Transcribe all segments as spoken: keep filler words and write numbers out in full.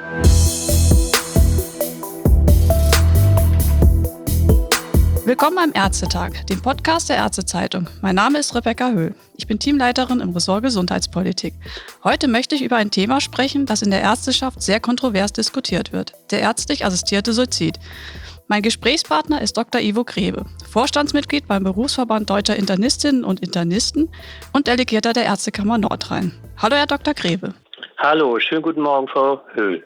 Willkommen beim Ärztetag, dem Podcast der Ärztezeitung. Mein Name ist Rebecca Höhl. Ich bin Teamleiterin im Ressort Gesundheitspolitik. Heute möchte ich über ein Thema sprechen, das in der Ärzteschaft sehr kontrovers diskutiert wird: der ärztlich assistierte Suizid. Mein Gesprächspartner ist Doktor Ivo Grebe, Vorstandsmitglied beim Berufsverband Deutscher Internistinnen und Internisten und Delegierter der Ärztekammer Nordrhein. Hallo, Herr Doktor Grebe. Hallo, schönen guten Morgen, Frau Höhl.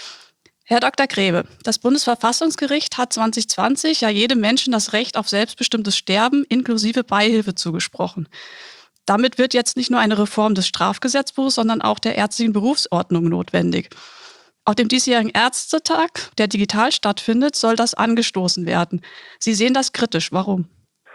Herr Doktor Grebe, das Bundesverfassungsgericht hat zwanzig zwanzig ja jedem Menschen das Recht auf selbstbestimmtes Sterben inklusive Beihilfe zugesprochen. Damit wird jetzt nicht nur eine Reform des Strafgesetzbuchs, sondern auch der ärztlichen Berufsordnung notwendig. Auf dem diesjährigen Ärztetag, der digital stattfindet, soll das angestoßen werden. Sie sehen das kritisch. Warum?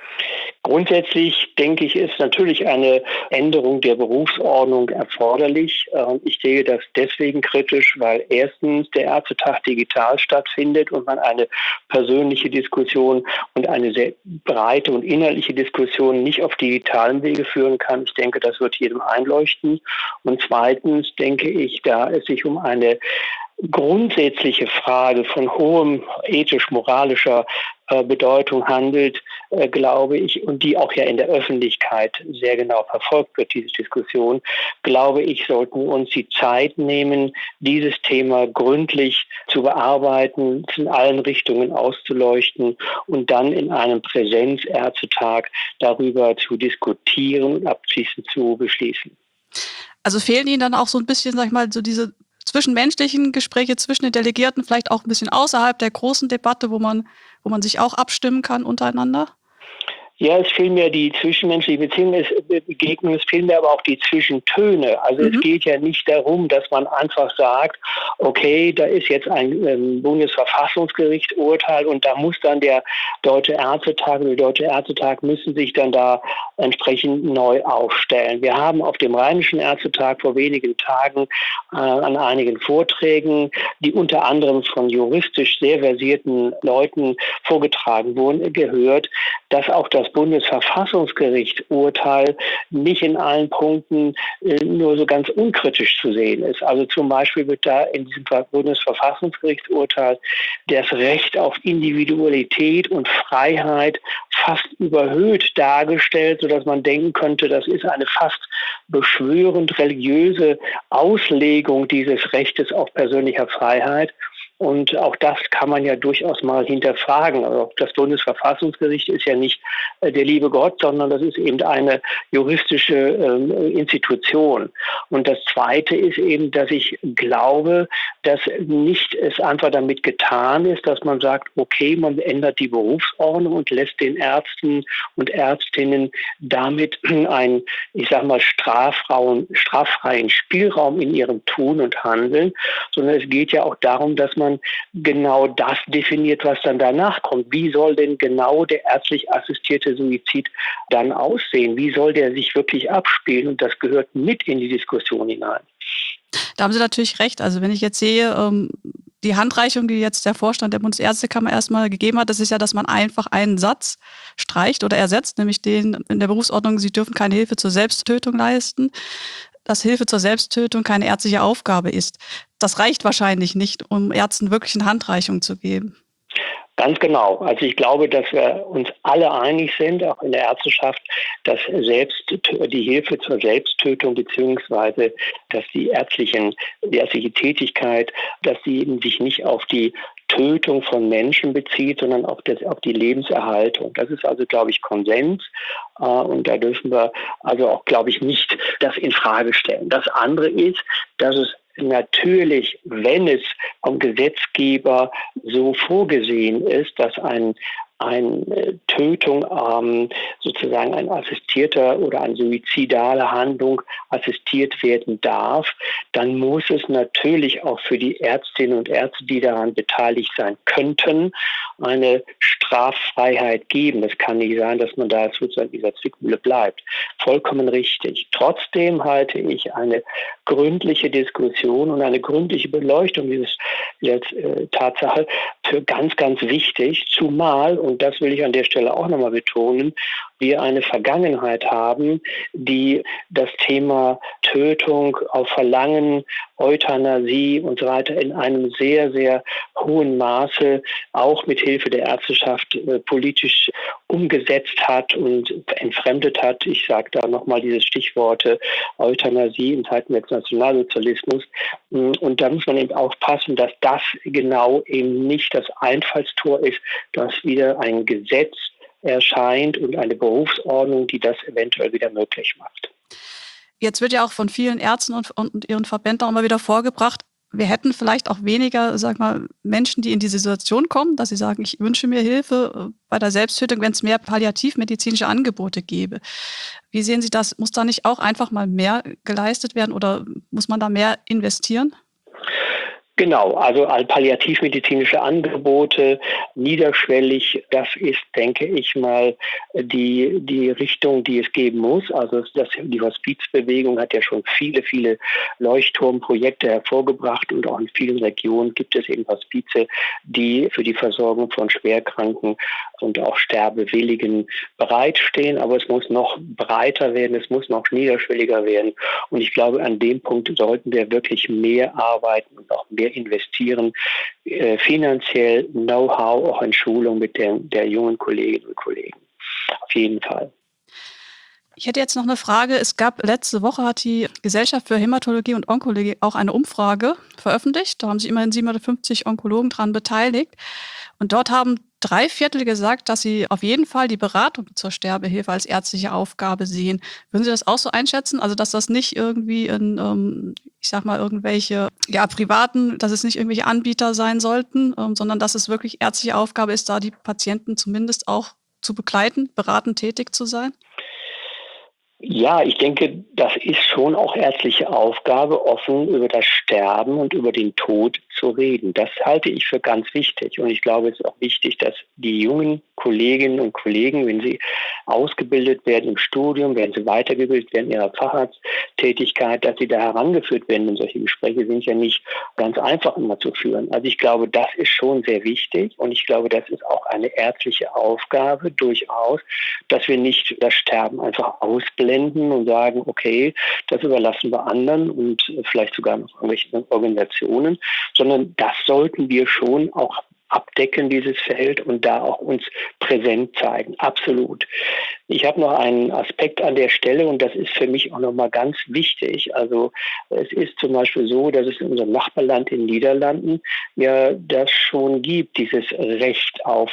Grundsätzlich denke ich, ist natürlich eine Änderung der Berufsordnung erforderlich. Ich sehe das deswegen kritisch, weil erstens der Ärztetag digital stattfindet und man eine persönliche Diskussion und eine sehr breite und inhaltliche Diskussion nicht auf digitalem Wege führen kann. Ich denke, das wird jedem einleuchten. Und zweitens denke ich, da es sich um eine grundsätzliche Frage von hohem ethisch-moralischer äh, Bedeutung handelt, äh, glaube ich, und die auch ja in der Öffentlichkeit sehr genau verfolgt wird, diese Diskussion, glaube ich, sollten wir uns die Zeit nehmen, dieses Thema gründlich zu bearbeiten, in allen Richtungen auszuleuchten und dann in einem Präsenzärztetag darüber zu diskutieren und abschließend zu beschließen. Also fehlen Ihnen dann auch so ein bisschen, sag ich mal, so diese zwischenmenschlichen Gespräche zwischen den Delegierten, vielleicht auch ein bisschen außerhalb der großen Debatte, wo man, wo man sich auch abstimmen kann untereinander? Ja, es fehlen mir die zwischenmenschliche Beziehung, es Begegnung, es fehlen mir aber auch die Zwischentöne. Also mhm. Es geht ja nicht darum, dass man einfach sagt, okay, da ist jetzt ein ähm, Bundesverfassungsgerichtsurteil und da muss dann der Deutsche Ärztetag oder der Deutsche Ärztetag müssen sich dann da entsprechend neu aufstellen. Wir haben auf dem Rheinischen Ärztetag vor wenigen Tagen äh, an einigen Vorträgen, die unter anderem von juristisch sehr versierten Leuten vorgetragen wurden, gehört, dass auch das Bundesverfassungsgerichtsurteil nicht in allen Punkten äh, nur so ganz unkritisch zu sehen ist. Also zum Beispiel wird da in diesem Bundesverfassungsgerichtsurteil das Recht auf Individualität und Freiheit fast überhöht dargestellt, sodass man denken könnte, das ist eine fast beschwörend religiöse Auslegung dieses Rechtes auf persönlicher Freiheit. Und auch das kann man ja durchaus mal hinterfragen. Also das Bundesverfassungsgericht ist ja nicht äh, der liebe Gott, sondern das ist eben eine juristische ähm, Institution. Und das Zweite ist eben, dass ich glaube, dass nicht es einfach damit getan ist, dass man sagt, okay, man ändert die Berufsordnung und lässt den Ärzten und Ärztinnen damit einen, ich sag mal, straffreien, straffreien Spielraum in ihrem Tun und Handeln, sondern es geht ja auch darum, dass man genau das definiert, was dann danach kommt. Wie soll denn genau der ärztlich assistierte Suizid dann aussehen? Wie soll der sich wirklich abspielen? Und das gehört mit in die Diskussion hinein. Da haben Sie natürlich recht. Also wenn ich jetzt sehe, ähm, die Handreichung, die jetzt der Vorstand der Bundesärztekammer erstmal gegeben hat, das ist ja, dass man einfach einen Satz streicht oder ersetzt, nämlich den in der Berufsordnung, Sie dürfen keine Hilfe zur Selbsttötung leisten, dass Hilfe zur Selbsttötung keine ärztliche Aufgabe ist. Das reicht wahrscheinlich nicht, um Ärzten wirklich eine Handreichung zu geben. Ganz genau. Also ich glaube, dass wir uns alle einig sind, auch in der Ärzteschaft, dass selbst die Hilfe zur Selbsttötung beziehungsweise dass die ärztlichen, die ärztliche Tätigkeit, dass sie eben sich nicht auf die Tötung von Menschen bezieht, sondern auf, das, auf die Lebenserhaltung. Das ist also, glaube ich, Konsens. Äh, und da dürfen wir also auch, glaube ich, nicht das in Frage stellen. Das andere ist, dass es natürlich, wenn es vom Gesetzgeber so vorgesehen ist, dass ein eine Tötung ähm, sozusagen ein assistierter oder eine suizidale Handlung assistiert werden darf, dann muss es natürlich auch für die Ärztinnen und Ärzte, die daran beteiligt sein könnten, eine Straffreiheit geben. Es kann nicht sein, dass man da sozusagen in dieser Zwickmühle bleibt. Vollkommen richtig. Trotzdem halte ich eine gründliche Diskussion und eine gründliche Beleuchtung dieses, dieser äh, Tatsache für ganz, ganz wichtig, zumal, und das will ich an der Stelle auch nochmal betonen, wir eine Vergangenheit haben, die das Thema Tötung auf Verlangen, Euthanasie und so weiter in einem sehr, sehr hohen Maße auch mit Hilfe der Ärzteschaft äh, politisch umgesetzt hat und entfremdet hat. Ich sage da nochmal diese Stichworte Euthanasie in Zeiten des Nationalsozialismus. Und da muss man eben aufpassen, dass das genau eben nicht das Einfallstor ist, dass wieder ein Gesetz erscheint und eine Berufsordnung, die das eventuell wieder möglich macht. Jetzt wird ja auch von vielen Ärzten und, und ihren Verbänden auch immer wieder vorgebracht, wir hätten vielleicht auch weniger, sag mal, Menschen, die in diese Situation kommen, dass sie sagen, ich wünsche mir Hilfe bei der Selbsttötung, wenn es mehr palliativmedizinische Angebote gäbe. Wie sehen Sie das? Muss da nicht auch einfach mal mehr geleistet werden oder muss man da mehr investieren? Genau, also palliativmedizinische Angebote, niederschwellig, das ist, denke ich mal, die, die Richtung, die es geben muss. Also das, die Hospizbewegung hat ja schon viele, viele Leuchtturmprojekte hervorgebracht und auch in vielen Regionen gibt es eben Hospize, die für die Versorgung von Schwerkranken und auch Sterbewilligen bereitstehen. Aber es muss noch breiter werden, es muss noch niederschwelliger werden. Und ich glaube, an dem Punkt sollten wir wirklich mehr arbeiten und auch mehr investieren, äh, finanziell, Know-how, auch in Schulung mit der, der jungen Kolleginnen und Kollegen. Auf jeden Fall. Ich hätte jetzt noch eine Frage. Es gab letzte Woche hat die Gesellschaft für Hämatologie und Onkologie auch eine Umfrage veröffentlicht. Da haben sich immerhin siebenhundertfünfzig Onkologen dran beteiligt. Und dort haben drei Viertel gesagt, dass sie auf jeden Fall die Beratung zur Sterbehilfe als ärztliche Aufgabe sehen. Würden Sie das auch so einschätzen? Also, dass das nicht irgendwie in, ähm, ich sag mal, irgendwelche, ja, privaten, dass es nicht irgendwelche Anbieter sein sollten, ähm, sondern dass es wirklich ärztliche Aufgabe ist, da die Patienten zumindest auch zu begleiten, beratend tätig zu sein? Ja, ich denke, das ist schon auch ärztliche Aufgabe, offen über das Sterben und über den Tod zu reden. Das halte ich für ganz wichtig. Und ich glaube, es ist auch wichtig, dass die jungen Kolleginnen und Kollegen, wenn sie ausgebildet werden im Studium, wenn sie weitergebildet werden in ihrer Facharzttätigkeit, dass sie da herangeführt werden. Denn solche Gespräche sind ja nicht ganz einfach immer zu führen. Also ich glaube, das ist schon sehr wichtig. Und ich glaube, das ist auch eine ärztliche Aufgabe durchaus, dass wir nicht das Sterben einfach ausblenden und sagen, okay, das überlassen wir anderen und vielleicht sogar noch irgendwelchen Organisationen, sondern das sollten wir schon auch abdecken, dieses Feld, und da auch uns präsent zeigen. Absolut. Ich habe noch einen Aspekt an der Stelle und das ist für mich auch nochmal ganz wichtig. Also es ist zum Beispiel so, dass es in unserem Nachbarland in den Niederlanden ja das schon gibt, dieses Recht auf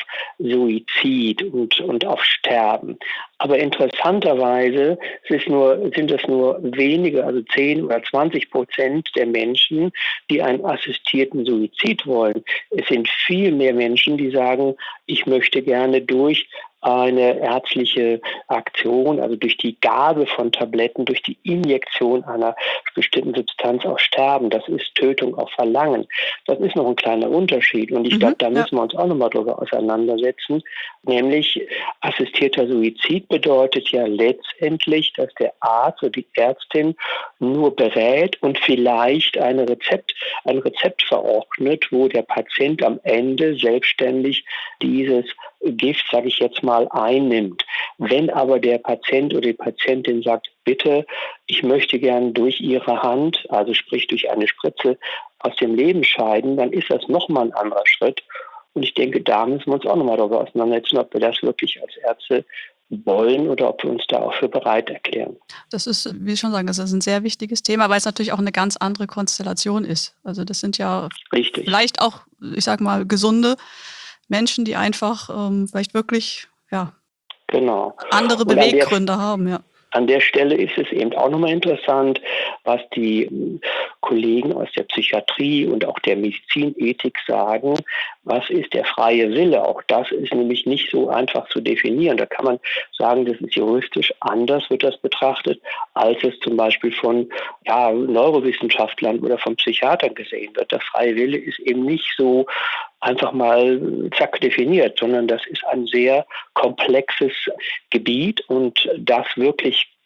Suizid und, und auf Sterben. Aber interessanterweise ist nur, sind es nur wenige, also zehn oder zwanzig Prozent der Menschen, die einen assistierten Suizid wollen. Es sind viel mehr Menschen, die sagen, ich möchte gerne durch eine ärztliche Aktion, also durch die Gabe von Tabletten, durch die Injektion einer bestimmten Substanz auch sterben. Das ist Tötung auf Verlangen. Das ist noch ein kleiner Unterschied. Und ich Mhm, glaube, da ja. müssen wir uns auch nochmal drüber auseinandersetzen. Nämlich assistierter Suizid bedeutet ja letztendlich, dass der Arzt oder die Ärztin nur berät und vielleicht eine Rezept, ein Rezept verordnet, wo der Patient am Ende selbstständig dieses Gift, sage ich jetzt mal, einnimmt. Wenn aber der Patient oder die Patientin sagt, bitte, ich möchte gern durch Ihre Hand, also sprich durch eine Spritze, aus dem Leben scheiden, dann ist das nochmal ein anderer Schritt. Und ich denke, da müssen wir uns auch nochmal darüber auseinandersetzen, ob wir das wirklich als Ärzte wollen oder ob wir uns da auch für bereit erklären. Das ist, wie Sie schon sagen, das ist ein sehr wichtiges Thema, weil es natürlich auch eine ganz andere Konstellation ist. Also das sind ja Richtig. vielleicht auch, ich sag mal, gesunde Menschen, die einfach ähm, vielleicht wirklich ja, Genau. andere Und an der Beweggründe haben, ja. An der Stelle ist es eben auch nochmal interessant, was die Kollegen aus der Psychiatrie und auch der Medizinethik sagen. Was ist der freie Wille? Auch das ist nämlich nicht so einfach zu definieren. Da kann man sagen, das ist juristisch anders, wird das betrachtet, als es zum Beispiel von ja, Neurowissenschaftlern oder von Psychiatern gesehen wird. Der freie Wille ist eben nicht so einfach mal zack definiert, sondern das ist ein sehr komplexes Gebiet und das wirklich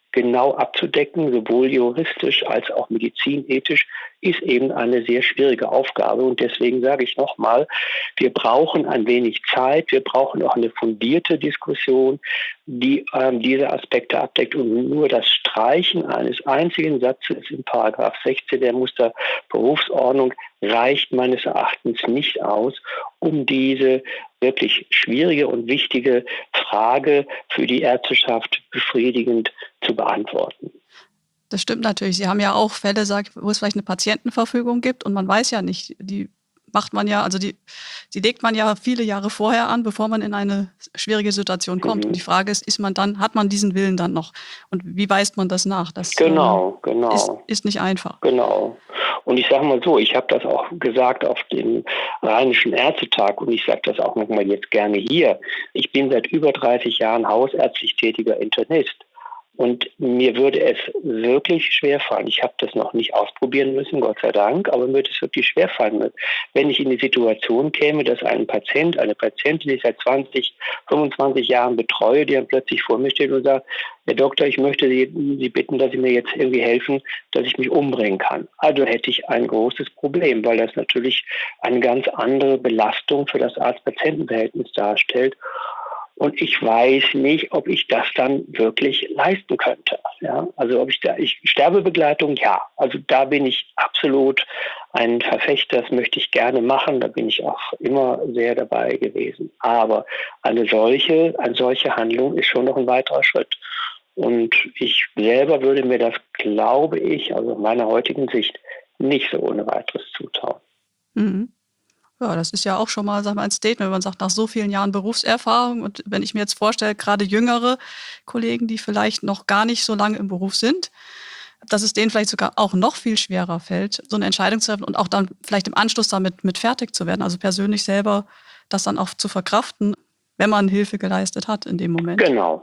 genau abzudecken, sowohl juristisch als auch medizinethisch, ist eben eine sehr schwierige Aufgabe. Und deswegen sage ich nochmal, wir brauchen ein wenig Zeit, wir brauchen auch eine fundierte Diskussion, die ähm, diese Aspekte abdeckt. Und nur das Streichen eines einzigen Satzes in Paragraph sechzehn der Musterberufsordnung reicht meines Erachtens nicht aus, um diese wirklich schwierige und wichtige Frage für die Ärzteschaft befriedigend zu beantworten. Das stimmt natürlich. Sie haben ja auch Fälle, wo es vielleicht eine Patientenverfügung gibt und man weiß ja nicht, die macht man ja, also die, die legt man ja viele Jahre vorher an, bevor man in eine schwierige Situation kommt. Mhm. Und die Frage ist, ist man dann, hat man diesen Willen dann noch? Und wie weist man das nach? Das genau, äh, genau. Ist, ist nicht einfach. Genau. Und ich sage mal so, ich habe das auch gesagt auf dem Rheinischen Ärztetag und ich sage das auch nochmal jetzt gerne hier. Ich bin seit über dreißig Jahren hausärztlich tätiger Internist. Und mir würde es wirklich schwerfallen, ich habe das noch nicht ausprobieren müssen, Gott sei Dank, aber mir würde es wirklich schwerfallen, wenn ich in die Situation käme, dass ein Patient, eine Patientin, die ich seit zwanzig, fünfundzwanzig Jahren betreue, die dann plötzlich vor mir steht und sagt, Herr Doktor, ich möchte Sie, Sie bitten, dass Sie mir jetzt irgendwie helfen, dass ich mich umbringen kann. Also hätte ich ein großes Problem, weil das natürlich eine ganz andere Belastung für das Arzt-Patienten-Verhältnis darstellt. Und ich weiß nicht, ob ich das dann wirklich leisten könnte. Ja, also ob ich da, ich Sterbebegleitung, ja. Also da bin ich absolut ein Verfechter. Das möchte ich gerne machen. Da bin ich auch immer sehr dabei gewesen. Aber eine solche, eine solche Handlung ist schon noch ein weiterer Schritt. Und ich selber würde mir das, glaube ich, also in meiner heutigen Sicht, nicht so ohne weiteres zutrauen. Mhm. Ja, das ist ja auch schon mal, sag mal, ein Statement, wenn man sagt, nach so vielen Jahren Berufserfahrung und wenn ich mir jetzt vorstelle, gerade jüngere Kollegen, die vielleicht noch gar nicht so lange im Beruf sind, dass es denen vielleicht sogar auch noch viel schwerer fällt, so eine Entscheidung zu treffen und auch dann vielleicht im Anschluss damit mit fertig zu werden, also persönlich selber das dann auch zu verkraften, wenn man Hilfe geleistet hat in dem Moment. Genau.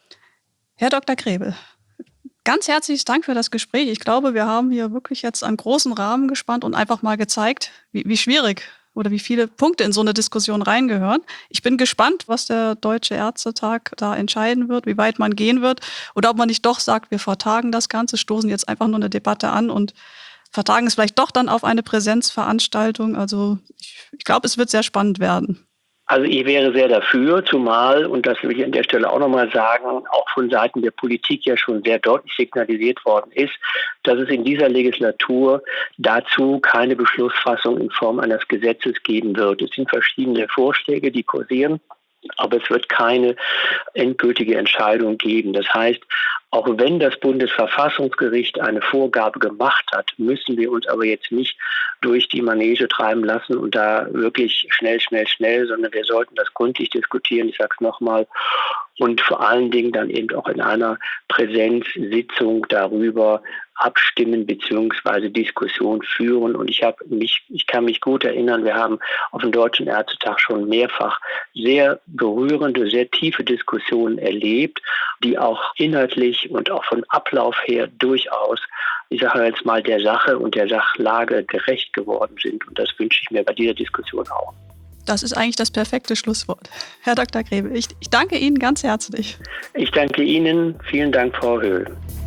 Herr Doktor Krebel, ganz herzlichen Dank für das Gespräch. Ich glaube, wir haben hier wirklich jetzt einen großen Rahmen gespannt und einfach mal gezeigt, wie, wie schwierig oder wie viele Punkte in so eine Diskussion reingehören. Ich bin gespannt, was der Deutsche Ärztetag da entscheiden wird, wie weit man gehen wird oder ob man nicht doch sagt, wir vertagen das Ganze, stoßen jetzt einfach nur eine Debatte an und vertagen es vielleicht doch dann auf eine Präsenzveranstaltung. Also ich, ich glaube, es wird sehr spannend werden. Also ich wäre sehr dafür, zumal, und das will ich an der Stelle auch nochmal sagen, auch von Seiten der Politik ja schon sehr deutlich signalisiert worden ist, dass es in dieser Legislatur dazu keine Beschlussfassung in Form eines Gesetzes geben wird. Es sind verschiedene Vorschläge, die kursieren, aber es wird keine endgültige Entscheidung geben. Das heißt, auch wenn das Bundesverfassungsgericht eine Vorgabe gemacht hat, müssen wir uns aber jetzt nicht durch die Manege treiben lassen und da wirklich schnell, schnell, schnell, sondern wir sollten das gründlich diskutieren, ich sage es nochmal, und vor allen Dingen dann eben auch in einer Präsenzsitzung darüber abstimmen bzw. Diskussion führen. Und ich habe mich, ich kann mich gut erinnern, wir haben auf dem Deutschen Ärztetag schon mehrfach sehr berührende, sehr tiefe Diskussionen erlebt, die auch inhaltlich und auch von Ablauf her durchaus, ich sage jetzt mal, der Sache und der Sachlage gerecht geworden sind. Und das wünsche ich mir bei dieser Diskussion auch. Das ist eigentlich das perfekte Schlusswort. Herr Doktor Krebel, ich, ich danke Ihnen ganz herzlich. Ich danke Ihnen. Vielen Dank, Frau Höhl.